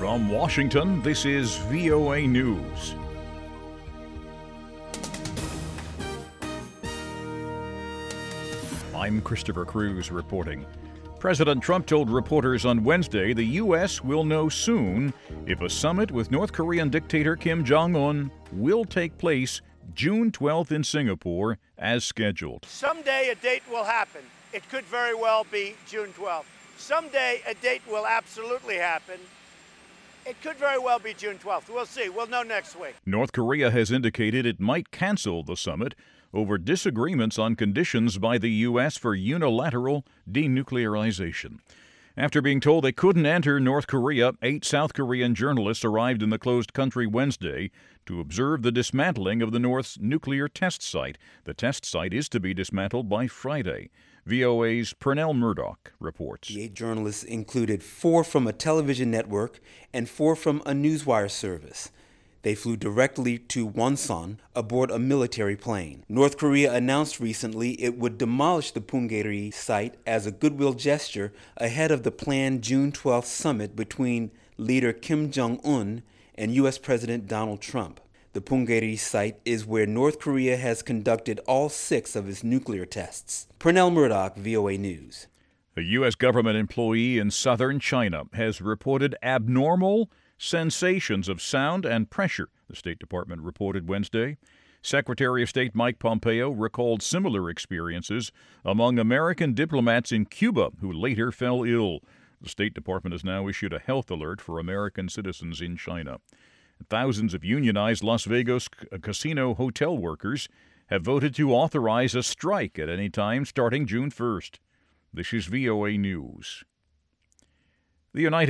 From Washington, this is VOA News. I'm Christopher Cruz reporting. President Trump told reporters on Wednesday the U.S. will know soon if a summit with North Korean dictator Kim Jong-un will take place June 12th in Singapore as scheduled. Someday a date will happen. It could very well be June 12th. Someday a date will absolutely happen. It could very well be June 12th. We'll see. We'll know next week. North Korea has indicated it might cancel the summit over disagreements on conditions by the U.S. for unilateral denuclearization. After being told they couldn't enter North Korea, 8 South Korean journalists arrived in the closed country Wednesday to observe the dismantling of the North's nuclear test site. The test site is to be dismantled by Friday. VOA's Pernell Murdoch reports. The 8 journalists included 4 from a television network and 4 from a newswire service. They flew directly to Wonsan aboard a military plane. North Korea announced recently it would demolish the Punggye-ri site as a goodwill gesture ahead of the planned June 12th summit between leader Kim Jong-un and U.S. President Donald Trump. The Punggye-ri site is where North Korea has conducted all 6 of its nuclear tests. Pernell Murdoch, VOA News. A U.S. government employee in southern China has reported abnormal sensations of sound and pressure, the State Department reported Wednesday. Secretary of State Mike Pompeo recalled similar experiences among American diplomats in Cuba who later fell ill. The State Department has now issued a health alert for American citizens in China. Thousands of unionized Las Vegas casino hotel workers have voted to authorize a strike at any time starting June 1st. This is VOA News. The United